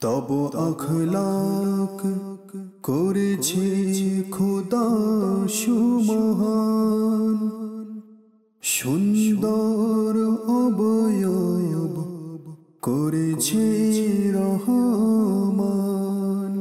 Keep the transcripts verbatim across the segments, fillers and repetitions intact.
তব আখলাক করেছে খোদা সুমহান, সুন্দর অবয়ব করেছে রহমান।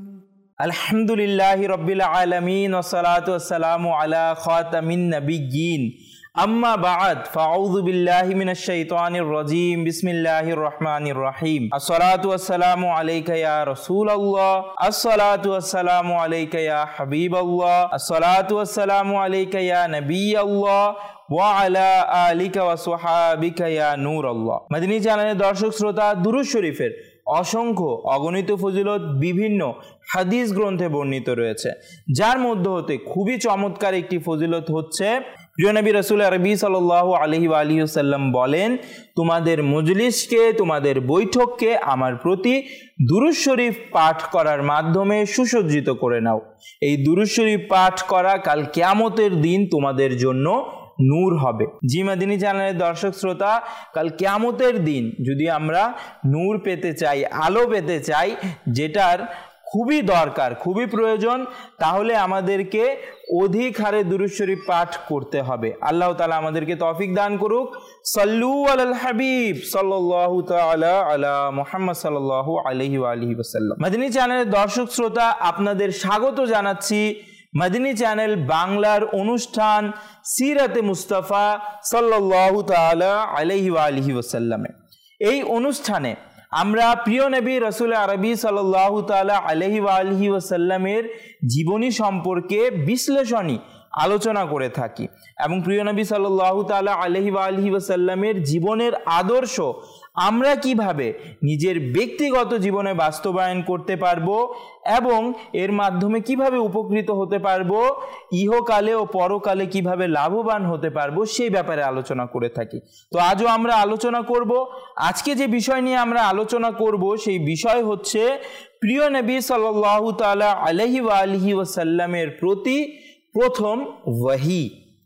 আলহামদুলিল্লাহি রাব্বিল আলামিন ওয়াসসালাতু ওয়াসসালামু আলা খাতামিন নাবিয়্যিন, আম্মা বা'দ, ফাআউযু বিল্লাহি মিনাশ শাইতানির রাজীম, বিসমিল্লাহির রহমানির রহিম। আসসালাতু ওয়াসসালামু আলাইকা ইয়া রাসূলুল্লাহ, আসসালাতু ওয়াসসালামু আলাইকা ইয়া হাবিবাল্লাহ, আসসালাতু ওয়াসসালামু আলাইকা ইয়া নবিয়াল্লাহ ওয়া আলা আলিকা ওয়া সাহাবিকা ইয়া নূরাল্লাহ। মদিনী চ্যানেলের দর্শক শ্রোতা, দুরূদ শরীফের অসংখ্য অগণিত ফজিলত বিভিন্ন হাদিস গ্রন্থে বর্ণিত রয়েছে, যার মধ্য হতে খুবই চমৎকার একটি ফজিলত হচ্ছে, প্রিয় নবী রাসূল আরবি সাল্লাল্লাহু আলাইহি ওয়া আলিহি ওয়াসাল্লাম বলেন, তোমাদের মজলিসকে, তোমাদের বৈঠককে আমার প্রতি দুরূদ শরীফ পাঠ করার মাধ্যমে সুসজ্জিত করে নাও। এই দুরূদ শরীফ পাঠ করা কাল কিয়ামতের দিন তোমাদের জন্য নূর হবে। জি মদিনী চ্যানেলের দর্শক শ্রোতা, কাল কিয়ামতের দিন যদি আমরা নূর পেতে চাই, আলো পেতে চাই, যেটার খুবই দরকার, খুবই প্রয়োজন, তাহলে আমাদেরকে অধিক হারে দুরূদ শরীফ পাঠ করতে হবে। আল্লাহ তাআলা আমাদেরকে তৌফিক দান করুক। সাল্লু আলাল হাবিব সাল্লাল্লাহু তাআলা আলা মুহাম্মদ সাল্লাল্লাহু আলাইহি ওয়া আলিহি ওয়াসাল্লাম। মদিনী চ্যানেলের দর্শক শ্রোতা, আপনাদের স্বাগত জানাচ্ছি মদিনী চ্যানেল বাংলার অনুষ্ঠান সিরাতে মুস্তাফা সাল্লাল্লাহু তাআলা আলাইহি ওয়া আলিহি ওয়াসাল্লামে। এই অনুষ্ঠানে আমরা প্রিয় নবী রাসূল আরবি সাল্লাল্লাহু তাআলা আলাইহি ওয়া আলিহি ওয়াসাল্লামের জীবনী সম্পর্কে বিশ্লেষণী আলোচনা করে থাকি এবং প্রিয় নবী সাল্লাল্লাহু তাআলা আলাইহি ওয়া আলিহি ওয়াসাল্লামের জীবনের আদর্শ আমরা কিভাবে নিজের ব্যক্তিগত জীবনে বাস্তবায়ন করতে পারবো এবং এর মাধ্যমে কিভাবে উপকৃত হতে পারবো, ইহকালে ও পরকালে কিভাবে লাভবান হতে পারবো, সেই ব্যাপারে আলোচনা করে থাকি। তো আজও আমরা আলোচনা করব। আজকে যে বিষয় নিয়ে আমরা আলোচনা করব সেই বিষয় হচ্ছে প্রিয় নবী সাল্লাল্লাহু তাআলা আলাইহি ওয়া আলিহি ওয়াসাল্লামের প্রতি প্রথম ওয়াহি।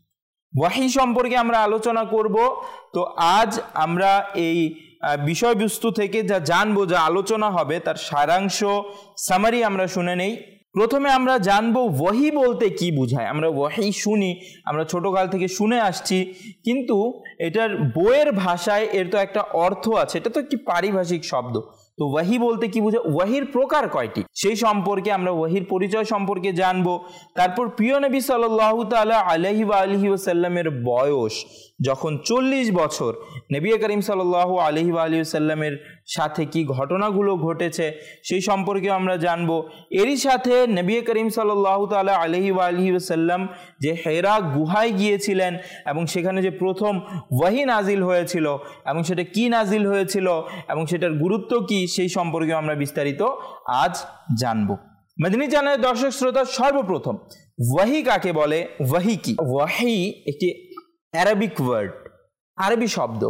ওয়াহি সম্পর্কে আমরা আলোচনা করব। তো আজ আমরা এই বিষয়বস্তু থেকে যা জানবো, যা আলোচনা হবে, তার সারাংশ সামারি আমরা শুনে নেই। প্রথমে আমরা জানবো ওয়াহি বলতে কি বোঝায়। আমরা ওয়াহি শুনি, আমরা ছোটকাল থেকে শুনে আসছি, কিন্তু এটার বইয়ের ভাষায় এর তো একটা অর্থ আছে, এটা তো একটি পারিভাষিক শব্দ। তো ওয়াহি বলতে কি বোঝায়, ওয়াহির প্রকার কয়টি, সেই সম্পর্কে আমরা ওয়াহির পরিচয় সম্পর্কে জানবো। তারপর প্রিয় নবী সাল্লাল্লাহু তাআলা আলাইহি ওয়া আলিহি ওয়াসাল্লামের বয়স যখন চল্লিশ বছর, নবী করিম সাল্লাল্লাহু আলাইহি ওয়া আলিহি ওয়াসাল্লামের সাথে কি ঘটনাগুলো ঘটেছে সেই সম্পর্কে আমরা জানবো। এরই সাথে নবী করিম সাল্লাল্লাহু তাআলা আলাইহি ওয়া আলিহি ওয়াসাল্লাম যে হেরা গুহায় গিয়েছিলেন এবং সেখানে যে প্রথম ওয়াহি নাজিল হয়েছিল এবং সেটা কি নাজিল হয়েছিল এবং সেটার গুরুত্ব কি, সেই সম্পর্কে আমরা বিস্তারিত আজ জানবো। মদিনী চ্যানেলের দর্শক শ্রোতা, সর্বপ্রথম ওয়াহি কাকে বলে, ওয়াহি কি? ওয়াহি একটি অ্যারাবিক ওয়ার্ড, আরবি শব্দ।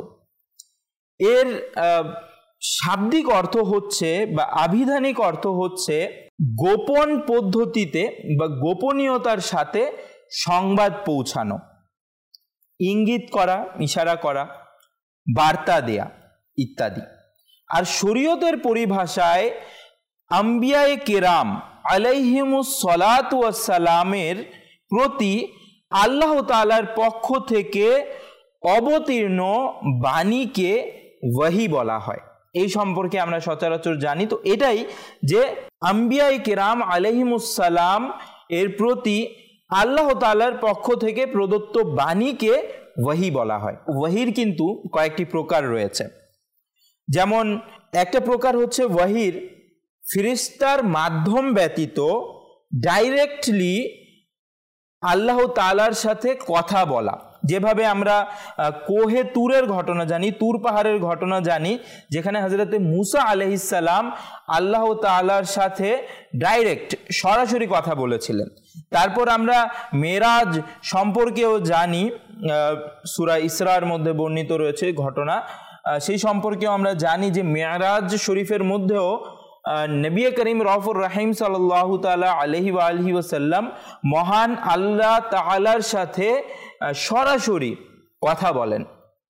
এর শাব্দিক অর্থ হচ্ছে বা আভিধানিক অর্থ হচ্ছে গোপন পদ্ধতিতে বা গোপনীয়তার সাথে সংবাদ পৌঁছানো, ইঙ্গিত করা, ইশারা করা, বার্তা দেয়া ইত্যাদি। আর শরীয়তের পরিভাষায় আম্বিয়ায়ে কেরাম আলাইহিমুস সালাতু ওয়াস সালামের প্রতি আল্লাহ তাআলার পক্ষ থেকে অবতীর্ণ বাণীকে ওয়াহি বলা হয়। এই সম্পর্কে আমরা সচরাচর জানি। তো এটাই যে আম্বিয়ায়ে কেরাম আলাইহিমুস সালাম এর প্রতি আল্লাহ তাআলার পক্ষ থেকে প্রদত্ত বাণীকে ওয়াহি বলা হয়। ওয়াহির কিন্তু কয়েকটি প্রকার রয়েছে। যেমন একটা প্রকার হচ্ছে ওয়াহির ফেরেশতার মাধ্যম ব্যতীত ডাইরেক্টলি আল্লাহ তাআলার সাথে কথা বলা। যেভাবে আমরা কোহে তুরের ঘটনা জানি, তুর পাহাড়ের ঘটনা জানি, যেখানে হযরতে মুসা আলাইহিস সালাম আল্লাহ তাআলার সাথে ডাইরেক্ট সরাসরি কথা বলেছিলেন। তারপর আমরা মেরাজ সম্পর্কেও জানি, সূরা ইসরার মধ্যে বর্ণিত রয়েছে ঘটনা, সেই সম্পর্কেও আমরা জানি যে মেরাজ শরীফের মধ্যেও নবী করিম রউফুর রহিম সাল্লাল্লাহু তাআলা আলাইহি ওয়া আলিহি ওয়াসাল্লাম মহান আল্লাহ তাআলার সাথে সরাসরি কথা বলেন।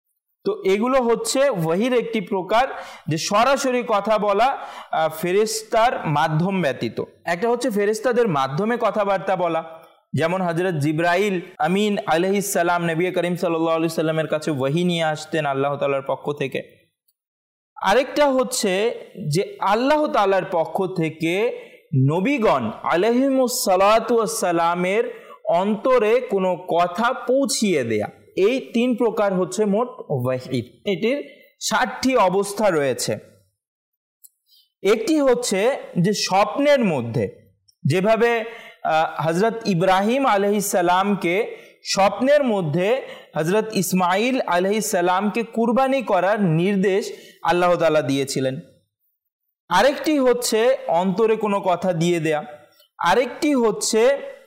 তো এগুলো হচ্ছে ওয়াহির একটি প্রকার, যে সরাসরি কথা বলা ফেরেশতার মাধ্যম ব্যতীত। একটা হচ্ছে ফেরেশতাদের মাধ্যমে কথাবার্তা বলা, যেমন হযরত জিবরাইল আমিন আলাইহিস সালাম নবী করিম সাল্লাল্লাহু আলাইহি সাল্লামের কাছে ওয়াহি নিয়ে আসতেন আল্লাহ তাআলার পক্ষ থেকে। আরেকটা হচ্ছে যে আল্লাহ তাআলার পক্ষ থেকে নবীগণ আলাইহিমুস সালাতু ওয়াস সালামের অন্তরে কোনো কথা পৌঁছিয়ে দেয়া। এই তিন প্রকার হচ্ছে মোট ওয়াহি। এটির ষাটটি অবস্থা রয়েছে। একটি হচ্ছে যে স্বপ্নের মধ্যে, যেভাবে হযরত ইব্রাহিম আলাইহিস সালামকে স্বপ্নের মধ্যে হযরত ইসমাইল আলাইহিস সালামকে কুরবানি করার নির্দেশ আল্লাহ তাআলা দিয়েছিলেন। আরেকটি হচ্ছে অন্তরে কোনো কথা দিয়ে দেয়া। আরেকটি হচ্ছে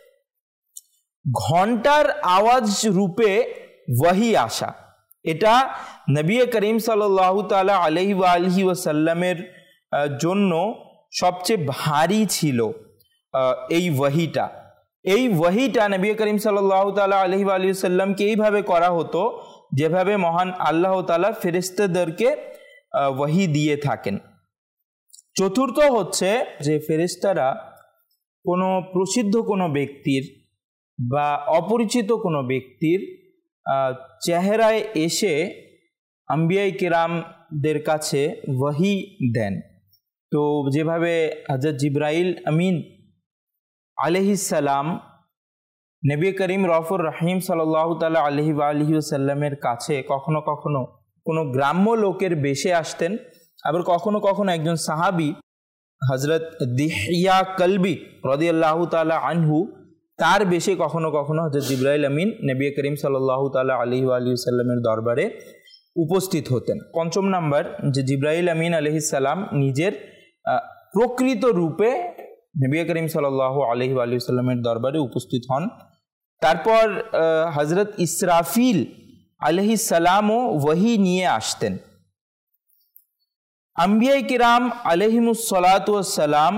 ঘন্টার আওয়াজ রূপে ওয়াহি আসা। এটা নবী করিম সাল্লাল্লাহু তাআলা আলাইহি ওয়া আলিহি ওয়াসাল্লামের জন্য সবচেয়ে ভারী ছিল এই ওয়াহিটা। এই ওয়াহিটা নবী করিম সাল্লাল্লাহু তাআলা আলাইহি ওয়া আলিহি ওয়াসাল্লামকে এইভাবে করা হতো যেভাবে মহান আল্লাহ তাআলা ফেরেশতাদেরকে ওয়াহি দিয়ে থাকেন। চতুর্থ হচ্ছে যে ফেরেশতারা কোনো প্রসিদ্ধ কোনো ব্যক্তির বা অপরিচিত কোনো ব্যক্তির চেহারায় এসে আম্বিয়ায়ে কেরামদের কাছে ওয়াহি দেন। তো যেভাবে হযরত জিবরাইল আমিন আলাইহিস সালাম নবী করিম রউফুর রহিম সাল্লাল্লাহু তাআলা আলাইহি ওয়া আলিহি ওয়াসাল্লামের কাছে কখনো কখনো কোনো গ্রাম্য লোকের বেশে আসতেন, আবার কখনো কখনো একজন সাহাবী হযরত দিহিয়া কলবি রাদিয়াল্লাহু তাআলা আনহু তার বেশে কখনো কখনো হযরত জিবরাইল আমিন নবী করিম সাল্লাল্লাহু তাআলা আলাইহি ওয়া আলিহি ওয়াসাল্লামের দরবারে উপস্থিত হতেন। পঞ্চম নাম্বার যে জিবরাইল আমিন আলাইহিস সালাম নিজের প্রকৃত রূপে নবী করিম সাল্লাল্লাহু আলাইহি ওয়া আলিহি ওয়াসাল্লামের দরবারে উপস্থিত হন। তারপর হযরত ইসরাফিল আলাইহিস সালামও ওয়াহি নিয়ে আসতেন। আম্বিয়ায়ে কিরাম আলাইহিমুস সালাতু ওয়াস সালাম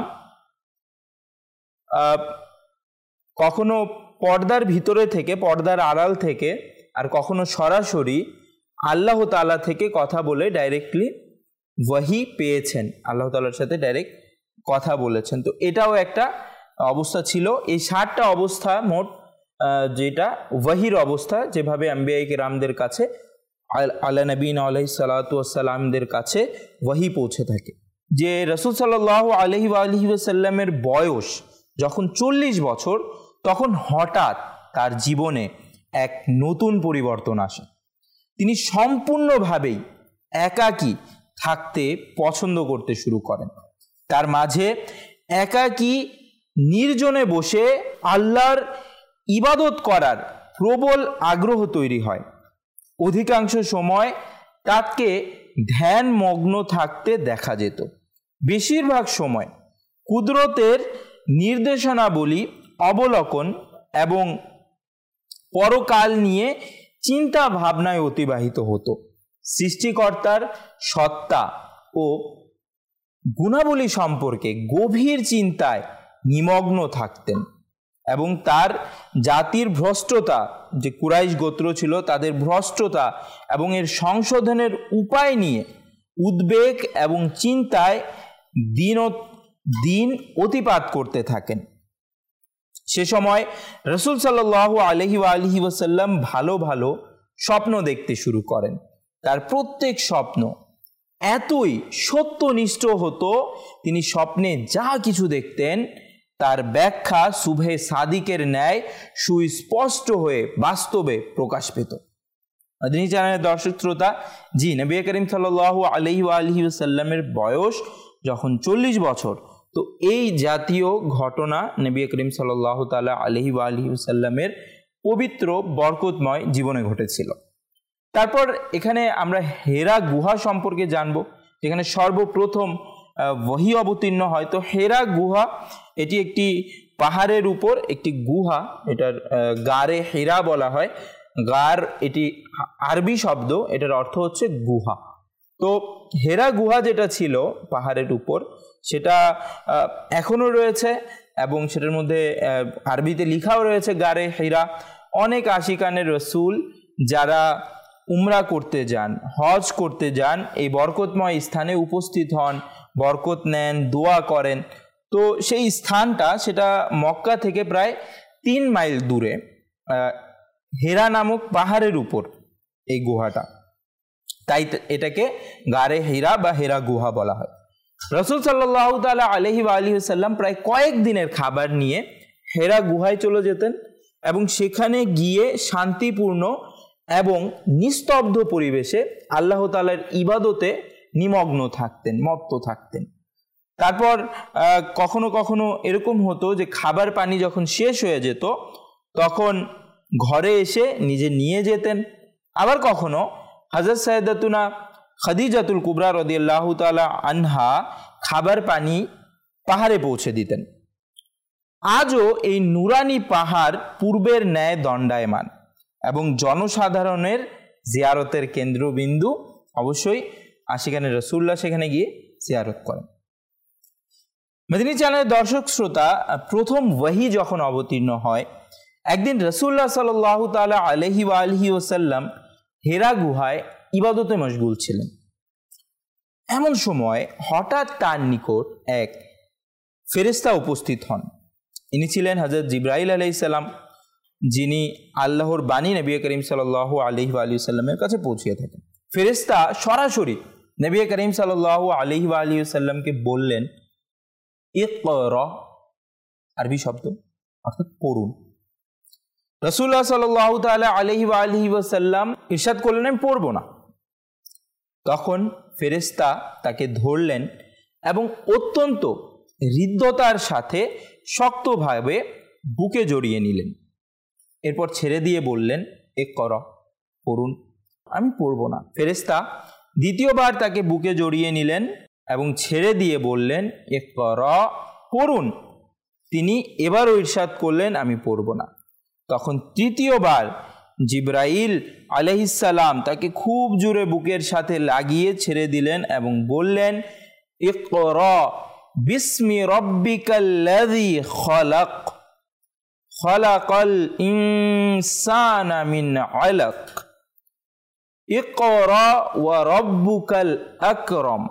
কখনো পর্দার ভিতরে থেকে, পর্দার আড়াল থেকে, আর কখনো সরাসরি আল্লাহ তাআলা থেকে কথা বলে ডাইরেক্টলি ওয়াহি পেয়েছেন, আল্লাহ তাআলার সাথে ডাইরেক্ট কথা বলেছেন। তো এটাও একটা অবস্থা ছিল। এই ষাটটা অবস্থা মোট, যেটা ওয়াহির অবস্থা, যেভাবে আম্বিয়ায়ে কিরামদের কাছে আলা নবীনা আলাইহিস সালাতু ওয়াস সালামদের কাছে ওয়াহি পৌঁছে থাকে। যে রাসূল সাল্লাল্লাহু আলাইহি ওয়া আলিহি ওয়াসাল্লামের বয়স যখন চল্লিশ বছর, তখন হঠাৎ তার জীবনে এক নতুন পরিবর্তন আসে। তিনি সম্পূর্ণভাবেই একাকী থাকতে পছন্দ করতে শুরু করেন। তার মাঝে একাকী নির্জনে বসে আল্লাহর ইবাদত করার প্রবল আগ্রহ তৈরি হয়। অধিকাংশ সময় তাকে ধ্যানমগ্ন থাকতে দেখা যেত। বেশিরভাগ সময় কুদরতের নির্দেশনাবলী অবলোকন এবং পরকাল নিয়ে চিন্তা ভাবনায় অতিবাহিত হতো। সৃষ্টিকর্তার সত্তা ও গুণাবলী সম্পর্কে গভীর চিন্তায় নিমগ্ন থাকতেন এবং তার জাতির ভ্রষ্টতা, যে কুরাইশ গোত্র ছিল তাদের ভ্রষ্টতা এবং এর সংশোধনের উপায় নিয়ে উদ্বেগ এবং চিন্তায় দিন দিন অতিপাত করতে থাকেন। সে সময় রাসূল সাল্লাল্লাহু আলাইহি ওয়া আলিহি ওয়াসাল্লাম ভালো ভালো স্বপ্ন দেখতে শুরু করেন। তার প্রত্যেক স্বপ্ন এতই সত্যনিষ্ঠ হতো, তিনি স্বপ্নে যা কিছু দেখতেন তার ব্যাখ্যা সুবহে সাদিকের ন্যায় সুস্পষ্ট হয়ে বাস্তবে প্রকাশ পেত। মাদানী চ্যানেলের দর্শক শ্রোতা, জি নবী করিম সাল্লাল্লাহু আলাইহি ওয়া আলিহি ওয়াসাল্লামের বয়স যখন চল্লিশ বছর, তো এই জাতীয় ঘটনা নবী করিম সাল্লাল্লাহু তাআলা আলাইহি ওয়া আলিহি ওয়াসাল্লামের পবিত্র বরকতময় জীবনে ঘটেছিল। তারপর এখানে আমরা হেরা গুহা সম্পর্কে জানব, যেখানে সর্বপ্রথম ওয়াহি অবতীর্ণ হয়। তো হেরা গুহা এটি একটি পাহাড়ের উপর একটি গুহা, এটার গারে হেরা বলা হয়। গার এটি আরবি শব্দ, এটার অর্থ হচ্ছে গুহা। তো হেরা গুহা যেটা ছিল পাহাড়ের উপর, সেটা এখনও রয়েছে এবং সেটার মধ্যে আরবিতে লেখাও রয়েছে গারে হেরা। অনেক আশিকানে রসুল যারা উমরা করতে যান, হজ করতে যান, এই বরকতময় স্থানে উপস্থিত হন, বরকত নেন, দোয়া করেন। তো সেই স্থানটা সেটা মক্কা থেকে প্রায় তিন মাইল দূরে হেরা নামক পাহাড়ের উপর এই গুহাটা, তাই এটাকে গারে হীরা বা হেরা গুহা বলা হয়। রাসূল সাল্লাল্লাহু তাআলা আলাইহি ওয়া আলিহি ওয়াসাল্লাম প্রায় কয়েক দিনের খাবার নিয়ে হেরা গুহায় চলে যেতেন এবং সেখানে গিয়ে শান্তিপূর্ণ এবং নিস্তব্ধ পরিবেশে আল্লাহ তাআলার ইবাদতে নিমগ্ন থাকতেন, মত্ত থাকতেন। তারপর কখনো কখনো এরকম হতো যে খাবার পানি যখন শেষ হয়ে যেত তখন ঘরে এসে নিজে নিয়ে যেতেন। আবার কখনো হযরত সাইয়্যিদাতুনা খাদিজাতুল কুবরা রাদিয়াল্লাহু তাআলা আনহা খাবার পানি পাহাড়ে পৌঁছে দিতেন। আজও এই নুরানি পাহাড় পূর্বের ন্যায় দণ্ডায়মান এবং জনসাধারণের জিয়ারতের কেন্দ্রবিন্দু। অবশ্যই আশিকানে রাসূলুল্লাহ সেখানে গিয়ে জিয়ারত করেন। মদিনী চ্যানেলের দর্শক শ্রোতা, প্রথম ওয়াহি যখন অবতীর্ণ হয়, একদিন রাসূলুল্লাহ সাল্লাল্লাহু তাআলা আলাইহি ওয়া আলিহি ওয়াসাল্লাম হেরা গুহায় ইবাদতে মশগুল ছিলেন। এমন সময় হঠাৎ তার নিকট এক ফেরেশতা উপস্থিত হন। ইনি ছিলেন হযরত জিবরাইল আলাইহিস সালাম, যিনি আল্লাহর বাণী নবী করিম সাল্লাল্লাহু আলাইহি ওয়া আলিহি ওয়াসাল্লামের কাছে পৌঁছিয়ে থাকেন। ফেরেশতা সরাসরি নবী করিম সাল্লাল্লাহু আলাইহি ওয়া আলিহি ওয়াসাল্লামকে বললেন, ইকরা, আরবি শব্দ অর্থাৎ পড়ুন। রাসূলুল্লাহ সাল্লাল্লাহু তাআলা আলাইহি ওয়া আলিহি ওয়াসাল্লাম ইরশাদ করলেন, আমি পড়ব না। তখন ফেরেশতা তাকে ধরলেন এবং অত্যন্ত হৃদ্যতার সাথে শক্তভাবে বুকে জড়িয়ে নিলেন। এরপর ছেড়ে দিয়ে বললেন, ইকরা, পড়ুন। আমি পড়ব না। ফেরেশতা দ্বিতীয়বার তাকে বুকে জড়িয়ে নিলেন এবং ছেড়ে দিয়ে বললেন, ইকরা, পড়ুন। তিনি এবারও ইরশাদ করলেন, আমি পড়ব না। তখন তৃতীয়বার জিবরাইল আলাইহিস সালাম তাকে খুব জোরে বুকের সাথে লাগিয়ে ছেড়ে দিলেন এবং বললেন, ইকরা বিসমি রাব্বিকাল্লাযী খালাক খালাকাল ইনসানা মিন আলাক ইকরা ওয়া রাব্বুকাল আকরাম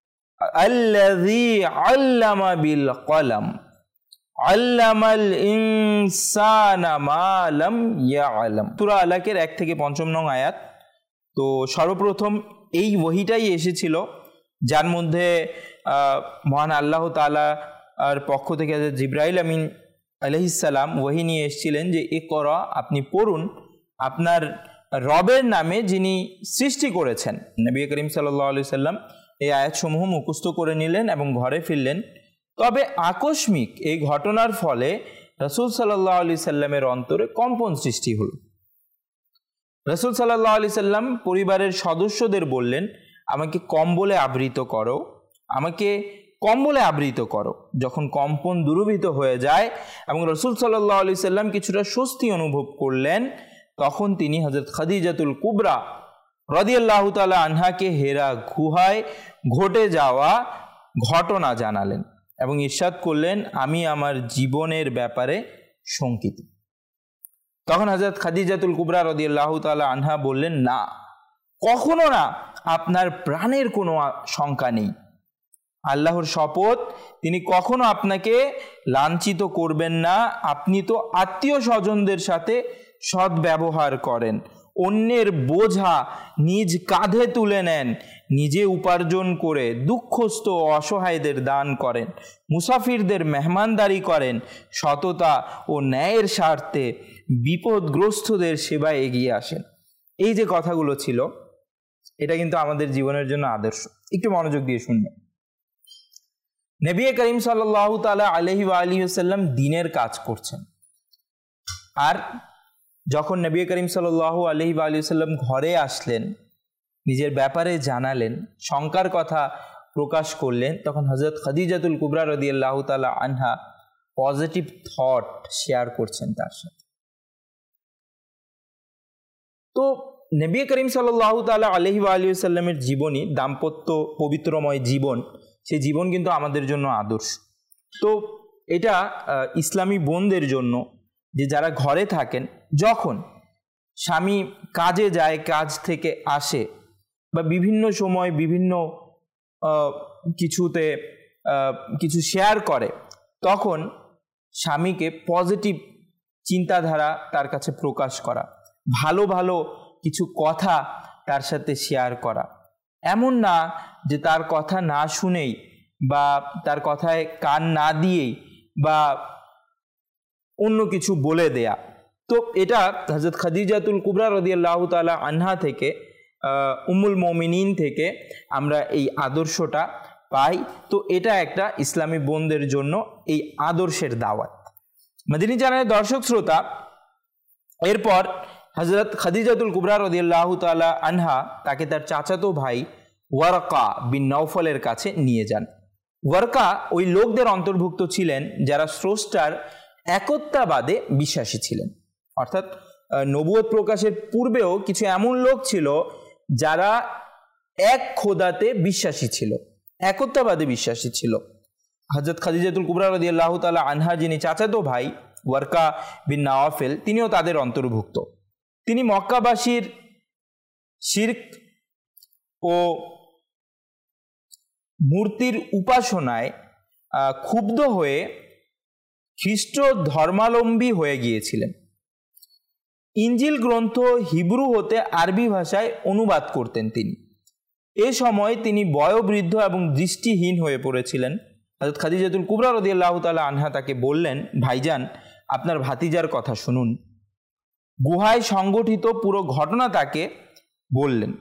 আল্লাযী আল্লামা বিল কলম আল্লামাল ইনসানা মা লাম ইয়ালাম। সূরা আলাকের এক থেকে পঞ্চম নং আয়াত। তো সর্বপ্রথম এই ওহীটাই এসেছিল, যার মধ্যে মহান আল্লাহ তাআলার পক্ষ থেকে জিবরাইল আমিন আলাইহিস সালাম ওহী নিয়ে এসেছিলেন যে ইকরা, আপনি পড়ুন আপনার রবের নামে যিনি সৃষ্টি করেছেন। নবী করিম সাল্লাল্লাহু আলাইহি সাল্লাম এই আয়াতসমূহ মুখস্থ করে নিলেন এবং ঘরে ফিরলেন। তবে আকস্মিক এই ঘটনার ফলে রাসূল সাল্লাল্লাহু আলাইহি সাল্লামের অন্তরে কম্পন সৃষ্টি হলো। রাসূল সাল্লাল্লাহু আলাইহি সাল্লাম পরিবারের সদস্যদের বললেন, আমাকে কম্বলে আবৃত করো, আমাকে কম্বলে আবৃত করো। যখন কম্পন দূরীভূত হয়ে যায় এবং রাসূল সাল্লাল্লাহু আলাইহি সাল্লাম কিছুটা স্বস্তি অনুভব করলেন, তখন তিনি হযরত খাদিজাতুল কুবরা রাদিয়াল্লাহু তাআলা আনহাকে হেরা গুহায় ঘটে যাওয়া ঘটনা জানালেন এবং ইরশাদ করলেন, আমি আমার জীবনের ব্যাপারে শঙ্কিত। তখন হযরত খাদিজাতুল কুবরা রাদিয়াল্লাহু তাআলা আনহা বললেন, না, কখনো না, আপনার প্রাণের কোনো শঙ্কা নেই। আল্লাহর শপথ, তিনি কখনো আপনাকে লাঞ্ছিত করবেন না। আপনি তো আত্মীয় স্বজনদের সাথে সৎ ব্যবহার করেন, অন্যের বোঝা নিজ কাঁধে তুলে নেন, নিজে উপার্জন করে দুঃখস্থ ও অসহায়দের দান করেন, মুসাফিরদের মেহমানদারি করেন, সততা ও ন্যায়ের স্বার্থে বিপদগ্রস্তদের সেবায় এগিয়ে আসেন। এই যে কথাগুলো ছিল, এটা কিন্তু আমাদের জীবনের জন্য আদর্শ। একটু মনোযোগ দিয়ে শুনবেন। নবী করিম সাল্লাল্লাহু তাআলা আলাইহি ওয়া আলিহি ওয়াসাল্লাম দ্বীনের কাজ করছেন, আর যখন নবী করিম সাল্লাল্লাহু আলাইহি ওয়া আলিহি ওয়াসাল্লাম ঘরে আসলেন, নিজের ব্যাপারে জানালেন, শঙ্কার কথা প্রকাশ করলেন, তখন হযরত খাদিজাতুল কুবরা রাদিয়াল্লাহু তাআলা আনহা পজিটিভ থট শেয়ার করছেন তার সাথে। তো নবী করিম সাল্লাল্লাহু তাআলা আলাইহি ওয়া আলিহি ওয়াসাল্লামের জীবনী, দাম্পত্য পবিত্রময় জীবন, সেই জীবন কিন্তু আমাদের জন্য আদর্শ। তো এটা ইসলামী বোনদের জন্য, যে যারা ঘরে থাকেন, যখন স্বামী কাজে যায়, কাজ থেকে আসে বা বিভিন্ন সময় বিভিন্ন কিছুতে কিছু শেয়ার করে, তখন স্বামীকে পজিটিভ চিন্তাধারা তার কাছে প্রকাশ করা, ভালো ভালো কিছু কথা তার সাথে শেয়ার করা। এমন না যে তার কথা না শুনেই বা তার কথায় কান না দিয়েই বা অন্য কিছু বলে দেয়া। তো এটা হযরত খাদিজাতুল কুবরা রাদিয়াল্লাহু তাআলা আনহা থেকে, উম্মুল মুমিনিন থেকে আমরা এই আদর্শটা পাই। তো এটা একটা ইসলামী বোনদের জন্য এই আদর্শের দাওয়াত। মদিনী চ্যানেলের দর্শক শ্রোতা, এরপর হযরত খাদিজাতুল কুবরা রাদিয়াল্লাহু তাআলা আনহা তাকে তার চাচাতো ভাই ওয়ারকা বিন নওফলের কাছে নিয়ে যান। ওয়ারকা ওই লোকদের অন্তর্ভুক্ত ছিলেন যারা স্রষ্টার একত্ববাদে বিশ্বাসী ছিলেন। অর্থাৎ নবুয়ত প্রকাশের পূর্বেও কিছু এমন লোক ছিল যারা এক খোদাতে বিশ্বাসী ছিল, একত্ববাদে বিশ্বাসী ছিল। হযরত খাদিজাতুল কুবরা রাদিয়াল্লাহু তাআলা আনহা যিনি চাচাতো ভাই ওয়ারকা বিন নওফল, তিনিও তাদের অন্তর্ভুক্ত। তিনি মক্কাবাসীর শিরক ও মূর্তির উপাসনায় ক্ষুব্ধ হয়ে খ্রিস্ট ধর্মাবলম্বী হয়ে গিয়েছিলেন। ইনজিল গ্রন্থ হিব্রু হতে আরবি ভাষায় অনুবাদ করতেন তিনি। এ সময় তিনি বয়োবৃদ্ধ এবং দৃষ্টিহীন হয়ে পড়েছিলেন। হযরত খাদিজাতুল কুবরা রাদিয়াল্লাহু তাআলা আনহা তাকে বললেন, ভাইজান, আপনার ভাতিজার কথা শুনুন। গুহায় সংগঠিত পুরো ঘটনা তাকে বললেন,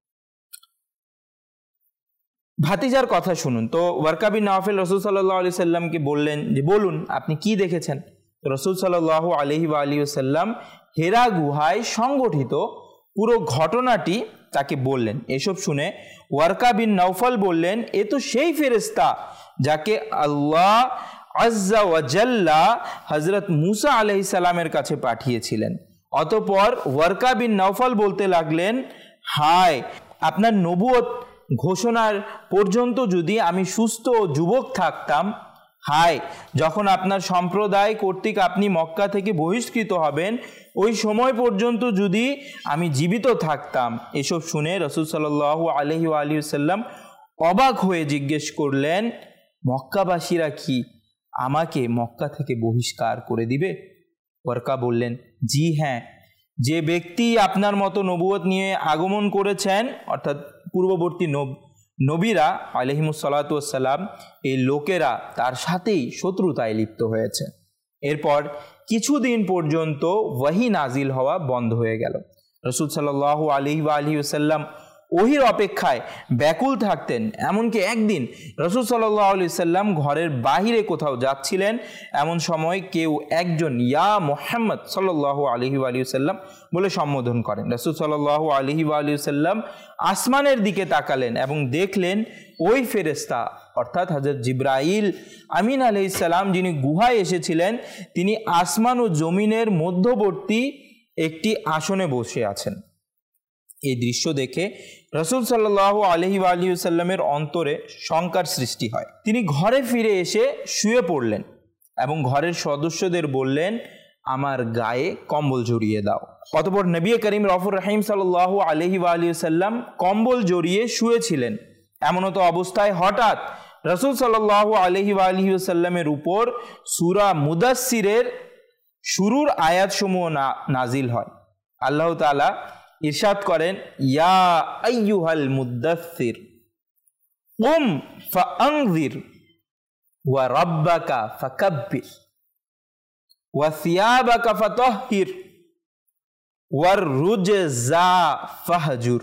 ভাতিজার কথা শুনুন। তো ওয়ারকা বিন নওফল রাসূল সাল্লাল্লাহু আলাইহি সাল্লামকে বললেন যে বলুন আপনি কি দেখেছেন। তো রাসূল সাল্লাল্লাহু আলাইহি ওয়া আলিহি ওয়াসাল্লাম হেরা গুহায় সংগঠিত পুরো ঘটনাটি তাকে বললেন। এসব শুনে ওয়ারকা বিন নওফল বললেন, এ তো সেই ফেরেশতা যাকে আল্লাহ আজ্জা ওয়া জাল্লা হযরত মুসা আলাইহিস সালামের কাছে পাঠিয়েছিলেন। অতঃপর ওয়ারকা বিন নওফল বলতে লাগলেন, হায়, আপনার নবুয়ত ঘোষণার পর্যন্ত যদি আমি সুস্থ ও যুবক থাকতাম, হায়, যখন আপনার সম্প্রদায় কর্তৃক আপনি মক্কা থেকে বহিষ্কৃত হবেন ওই সময় পর্যন্ত যদি আমি জীবিত থাকতাম। এসব শুনে রাসূল সাল্লাল্লাহু আলাইহি ওয়া আলিহি ওয়াসাল্লাম অবাক হয়ে জিজ্ঞেস করলেন, মক্কাবাসীরা কি আমাকে মক্কা থেকে বহিষ্কার করে দিবে? ওয়ারকা বললেন, জি হ্যাঁ, যে ব্যক্তি আপনার মতো নবুয়ত নিয়ে আগমন করেছেন, অর্থাৎ পূর্ববর্তী নবীরা আলাইহিমুস সালাতু ওয়াস সালাম, এই লোকেরা তার সাথেই শত্রুতায় লিপ্ত হয়েছে। এরপর কিছুদিন পর্যন্ত ওয়াহি নাজিল হওয়া বন্ধ হয়ে গেল। রাসূল সাল্লাল্লাহু আলাইহি ওয়া আলিহি ওয়াসাল্লাম ওহির অপেক্ষায় ব্যাকুল থাকতেন। এমনকি একদিন রাসূল সাল্লাল্লাহু আলাইহি ওয়াসাল্লাম ঘরের বাহিরে কোথাও যাচ্ছিলেন, এমন সময় কেউ একজন ইয়া মুহাম্মদ সাল্লাল্লাহু আলাইহি ওয়া আলিহি ওয়াসাল্লাম বলে সম্বোধন করেন। রাসূল সাল্লাল্লাহু আলাইহি ওয়া আলিহি ওয়াসাল্লাম আসমানের দিকে তাকালেন এবং দেখলেন ওই ফেরেশতা অর্থাৎ হযরত জিবরাইল আমিন আলাইহিস সালাম, যিনি গুহায় এসেছিলেন, তিনি আসমান ও জমিনের মধ্যবর্তী একটি আসনে বসে আছেন। এই দৃশ্য দেখে রাসূল সাল্লাল্লাহু আলাইহি ওয়া আলিহি ওয়াসাল্লামের অন্তরে শঙ্কার সৃষ্টি হয়। তিনি ঘরে ফিরে এসে শুয়ে পড়লেন এবং ঘরের সদস্যদের বললেন, আমার গায়ে কম্বল জড়িয়ে দাও। অতঃপর নবী করিম রফুর রহিম সাল্লাল্লাহু আলাইহি ওয়া আলিহি ওয়াসাল্লাম কম্বল জড়িয়ে শুয়েছিলেন। এমনত অবস্থায় হঠাৎ রাসূল সাল্লাল্লাহু আলাইহি ওয়া আলিহি ওয়াসাল্লামের উপর সূরা মুদাসসিরের শুরুর আয়াতসমূহ নাজিল হয়। আল্লাহ তাআলা ইরশাদ করেন, ইয়া আইয়ুহাল মুদাসসির কুম ফাআনযির ওয়া রাব্বাকা ফাকাব্বির ওয়া সিয়াবাকা ফাতাহহির ওয়ার রুজজা ফাহজুর।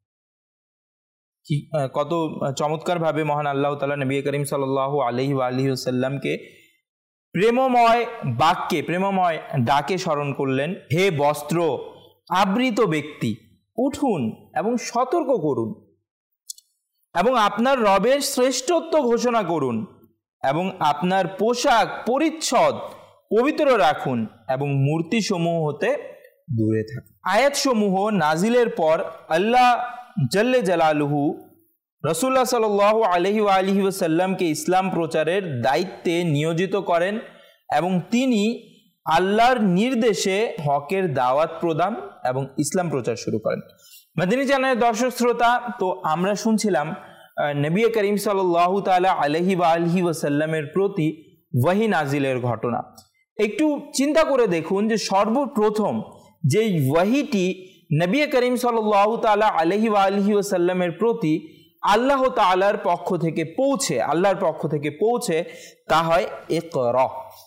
কি কত চমৎকার ভাবে মহান আল্লাহ তাআলা নবী করিম সাল্লাল্লাহু আলাইহি ওয়া আলিহি ওয়াসাল্লামকে প্রেমময় বাক্যে, প্রেমময় ডাকে স্মরণ করলেন। হে বস্ত্র আবৃত ব্যক্তি, উঠুন এবং সতর্ক করুন এবং আপনার রবের শ্রেষ্ঠত্ব ঘোষণা করুন এবং আপনার পোশাক পরিচ্ছদ পবিত্র রাখুন এবং মূর্তিসমূহ হতে দূরে থাকুন। আয়াতসমূহ নাজিলের পর আল্লাহ জাল্লে জালালুহু রাসূলুল্লাহ সাল্লাল্লাহু আলাইহি ওয়া আলিহি ওয়াসাল্লামকে ইসলাম প্রচারের দায়িত্বে নিয়োজিত করেন এবং তিনি আল্লাহর নির্দেশে হকের দাওয়াত প্রদান এবং ইসলাম প্রচার শুরু করেন। মাদিনী চ্যানেলের দর্শক শ্রোতা, তো আমরা শুনছিলাম নবী করিম সাল্লাল্লাহু তাআলা আলাইহি ওয়া আলিহি ওয়াসাল্লামের প্রতি ওয়াহী নাজিলের ঘটনা। একটু চিন্তা করে দেখুন যে সর্বপ্রথম যে ওয়াহীটি নবী করিম সাল্লাল্লাহু তাআলা আলাইহি ওয়া আলিহি ওয়াসাল্লামের প্রতি আল্লাহ তাআলার পক্ষ থেকে পৌঁছে আল্লাহর পক্ষ থেকে পৌঁছে তা হয় ইকরা।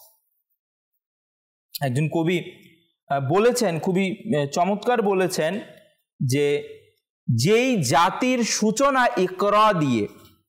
একজন কবি বলেছেন, খুবই চমৎকার বলেছেন, যে যেই জাতির সূচনা ইকরা দিয়ে,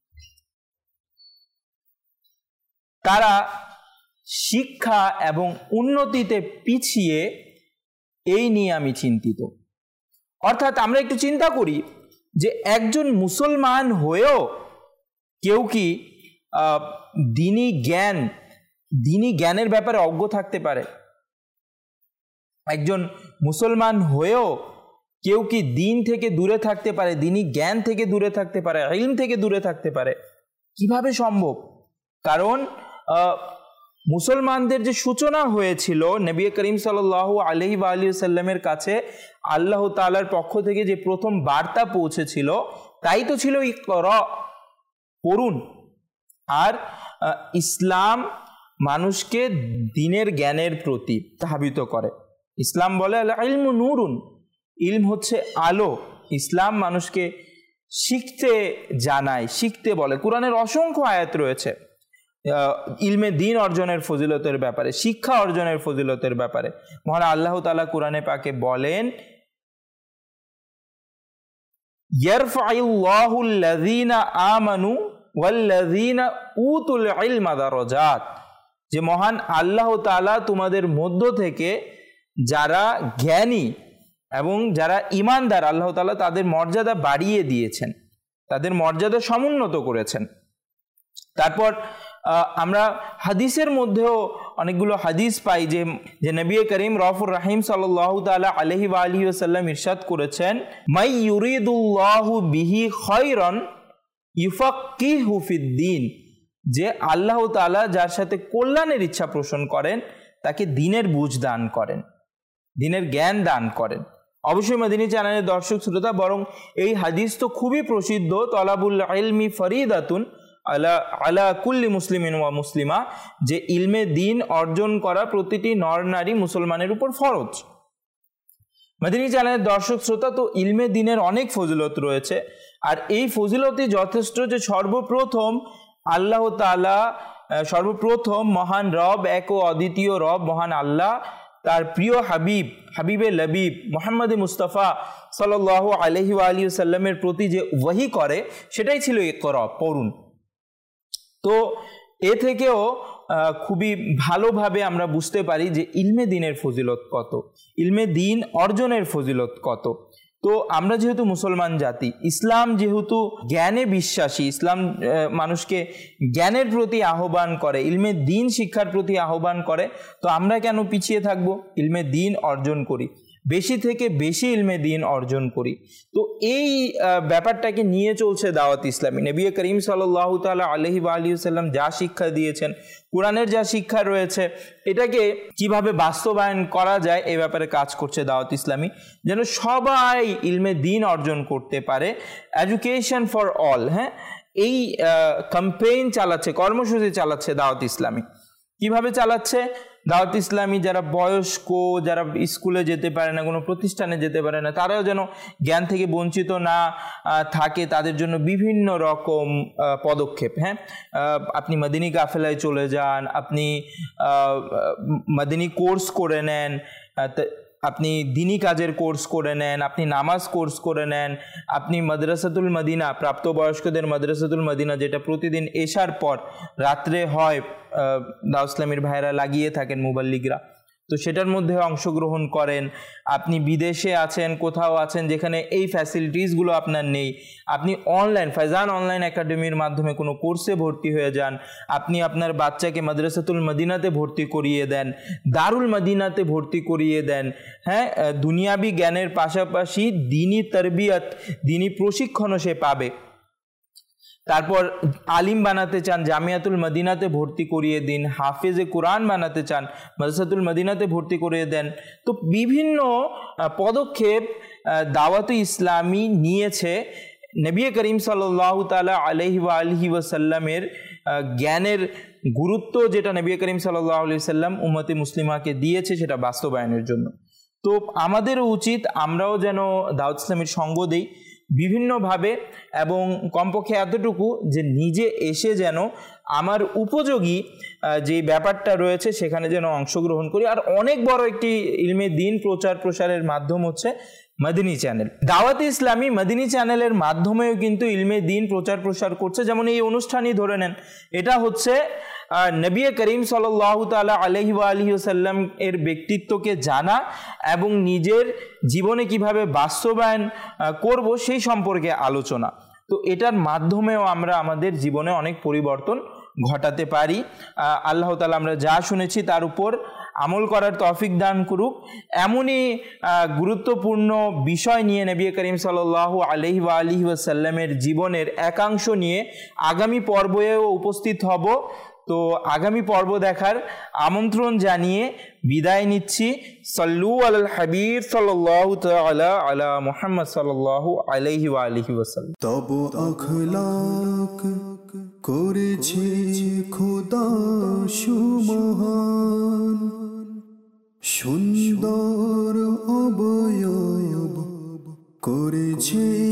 তারা শিক্ষা এবং উন্নতিতে পিছিয়ে, এই নিয়ে আমি চিন্তিত। অর্থাৎ আমরা একটু চিন্তা করি যে একজন মুসলমান হয়েও কেউ কি দ্বীনি জ্ঞান দ্বীনি জ্ঞানের ব্যাপারে অজ্ঞ থাকতে পারে? একজন মুসলমান হয়েও কেউ কি দ্বীন থেকে দূরে থাকতে পারে, দ্বীনি জ্ঞান থেকে দূরে থাকতে পারে, ইলম থেকে দূরে থাকতে পারে? কিভাবে সম্ভব? কারণ মুসলমানদের যে সূচনা হয়েছিল নবী করিম সাল্লাল্লাহু আলাইহি ওয়া আলিহি ওয়াসাল্লামের কাছে আল্লাহ তাআলার পক্ষ থেকে যে প্রথম বার্তা পৌঁছেছিল, তাই তো ছিল ইকরা, পড়ুন। আর ইসলাম মানুষকে দ্বীনের জ্ঞানের প্রতি ধাবিত করে। ইসলাম বলে আল ইলমু নূরুন, ইলম হচ্ছে আলো। ইসলাম মানুষকে শিখতে জানায়, শিখতে বলে। কুরআনের অসংখ্য আয়াত রয়েছে ইলমে দ্বীন অর্জনের ফজিলতের ব্যাপারে, শিক্ষা অর্জনের ফজিলতের ব্যাপারে। মহান আল্লাহ তাআলা কুরআনে পাকে বলেন, ইয়ারফাউল্লাহুল্লাযীনা আমানু ওয়াল্লাযীনা উতুল ইলমা দারাজাত, যে মহান আল্লাহ তাআলা তোমাদের মধ্য থেকে যারা জ্ঞানী এবং যারা ঈমানদার, আল্লাহ তাআলা তাদের মর্যাদা বাড়িয়ে দিয়েছেন, তাদের মর্যাদা সমুন্নত করেছেন। তারপর আমরা হাদিসের মধ্যেও অনেকগুলো হাদিস পাই যে যে নবী করিম রাউফুর রহিম সাল্লাল্লাহু তাআলা আলাইহি ওয়া আলিহি ওয়াসাল্লাম ইরশাদ করেছেন, মাই ইউরিদুল্লাহু বিহি খায়রান ইউফাক্কিহু ফিদ্দীন, যে আল্লাহ তাআলা যার সাথে কল্যাণের ইচ্ছা পোষণ করেন তাকে দ্বীনের বুঝ দান করেন, দ্বীনের জ্ঞান দান করেন। অবশ্যই মাদিনী চ্যানেলের দর্শক শ্রোতা, বরং এই হাদিস তো খুবই প্রসিদ্ধ, তলাবুল ইলমি ফরিদাতুন আলা আলা কুল্লি মুসলিমিন ওয়া মুসলিমা, যে ইলমে দ্বীন অর্জন করা প্রতিটি নর নারী মুসলমানের উপর ফরজ। মাদিনী চ্যানেলের দর্শক শ্রোতা, তো ইলমে দ্বীনের অনেক ফজিলত রয়েছে, আর এই ফজিলতই যথেষ্ট যে সর্বপ্রথম আল্লাহ তাআলা, সর্বপ্রথম মহান রব, এক ও অদ্বিতীয় রব মহান আল্লাহ তার প্রিয় হাবিব, হাবিবে লবিব মুহাম্মদ মুস্তাফা সাল্লাল্লাহু আলাইহি ওয়া আলিহি ওয়াসাল্লামের প্রতি যে ওয়াহী করে, সেটাই ছিল ইকরা, পড়ুন। তো এ থেকেও খুবই ভালোভাবে আমরা বুঝতে পারি যে ইলমে দ্বীনের ফজিলত কত, ইলমে দ্বীন অর্জনের ফজিলত কত। তো আমরা যেহেতু মুসলমান জাতি, ইসলাম যেহেতু জ্ঞানে বিশ্বাসী, ইসলাম মানুষকে জ্ঞানের প্রতি আহ্বান করে, ইলমে দ্বীন শিক্ষার প্রতি আহ্বান করে, তো আমরা কেন পিছিয়ে থাকবো? ইলমে দ্বীন অর্জন করি, বেশি থেকে বেশি ইলমে দ্বীন অর্জন করি। তো এই ব্যাপারটাকে নিয়ে চলছে দাওয়াত ইসলামী। নবী করিম সাল্লাল্লাহু তাআলা আলাইহি ওয়া আলিহি ওয়াসাল্লাম যা শিক্ষা দিয়েছেন, কোরআনের যা শিক্ষা রয়েছে, এটাকে কিভাবে বাস্তবায়ন করা যায় এই ব্যাপারে কাজ করছে দাওয়াত ইসলামী, যেন সবাই ইলমে দ্বীন অর্জন করতে পারে। এডুকেশন ফর অল, হ্যাঁ, এই ক্যাম্পেইন চালাচ্ছে, কর্মসূচি চালাচ্ছে দাওয়াত ইসলামী। কিভাবে চালাচ্ছে? দাওয়াত ইসলামী যারা বয়স্ক, যারা স্কুলে যেতে পারে না, কোনো প্রতিষ্ঠানে যেতে পারে না, তারাও যেন জ্ঞান থেকে বঞ্চিত না থাকে, তাদের জন্য বিভিন্ন রকম পদক্ষেপ। হ্যাঁ, আপনি মদিনী কাফেলায় চলে যান, আপনি মদিনী কোর্স করে নেন, আপনি দ্বীনি কাজের কোর্স করে নেন, আপনি নামাজ কোর্স করে নেন, আপনি মাদ্রাসাতুল মদিনা, প্রাপ্তবয়স্কদের মাদ্রাসাতুল মদিনা, যেটা প্রতিদিন এশার পর রাত্রে হয়, দাওয়াত ইসলামীর ভাইরা লাগিয়ে থাকেন মুবাল্লিগরা, তো সেটার মধ্যে অংশগ্রহণ করেন। আপনি বিদেশে আছেন, কোথাও আছেন যেখানে এই ফ্যাসিলিটিসগুলো আপনার নেই, আপনি অনলাইন ফাইজান অনলাইন একাডেমির মাধ্যমে কোনো কোর্সে ভর্তি হয়ে যান, আপনি আপনার বাচ্চাকে মাদ্রাসাতুল মদিনাতে ভর্তি করিয়ে দেন, দারুল মদিনাতে ভর্তি করিয়ে দেন। হ্যাঁ, দুনিয়াবি জ্ঞানের পাশাপাশি দ্বীনি তরবিয়ত, দ্বীনি প্রশিক্ষণও সে পাবে। তারপর আলিম বানাতে চান, জামিয়াতুল মদিনাতে ভর্তি করিয়ে দিন। হাফেজে কোরআন বানাতে চান, মাদ্রাসাতুল মদিনাতে ভর্তি করিয়ে দেন। তো বিভিন্ন পদক্ষেপ দাওয়াত ইসলামী নিয়েছে। নবী করিম সাল্লাল্লাহু তাআলা আলাইহি ওয়া আলিহি ওয়াসাল্লামের জ্ঞানের গুরুত্ব, যেটা নবী করিম সাল্লাল্লাহু আলাইহি ওয়াসাল্লাম উম্মতে মুসলিমাকে দিয়েছে, সেটা বাস্তবায়নের জন্য। তো আমাদেরও উচিত আমরাও যেন দাওয়াত ইসলামীর সঙ্গ দিই বিভিন্নভাবে, এবং কমপক্ষে এতটুকু যে নিজে এসে যেন আমার উপযোগী যে ব্যাপারটা রয়েছে সেখানে যেন অংশগ্রহণ করি। আর অনেক বড় একটি ইলমে দ্বীন প্রচার প্রসারের মাধ্যম হচ্ছে মদিনী চ্যানেল। দাওয়াত ইসলামী মদিনী চ্যানেলের মাধ্যমেও কিন্তু ইলমে দ্বীন প্রচার প্রসার করছে। যেমন এই অনুষ্ঠানই ধরে নেন, এটা হচ্ছে নবী করিম সাল্লাল্লাহু তাআলা আলাইহি ওয়া আলিহি ওয়াসাল্লাম এর ব্যক্তিত্বকে জানা এবং নিজের জীবনে কিভাবে বাস্তবায়ন করব সেই সম্পর্কে আলোচনা। তো এটার মাধ্যমেও আমরা আমাদের জীবনে অনেক পরিবর্তন ঘটাতে পারি। আল্লাহ তাআলা আমরা যা শুনেছি তার উপর আমল করার তৌফিক দান করুক। এমনই গুরুত্বপূর্ণ বিষয় নিয়ে নবী করিম সাল্লাল্লাহু আলাইহি ওয়া আলিহি ওয়াসাল্লামের জীবনের একাংশ নিয়ে আগামী পর্বেও উপস্থিত হব। তো আগামী পর্ব দেখার আমন্ত্রণ জানিয়ে বিদায় নিচ্ছি। সাল্লু আলাল হাবিব সাল্লাল্লাহু তাআলা আলা মুহাম্মদ সাল্লাল্লাহু আলাইহি ওয়া আলিহি ওয়াসাল্লাম। তব আখলাক করেছে খোদা সুমহান, সুন্দর অবয়ব করেছে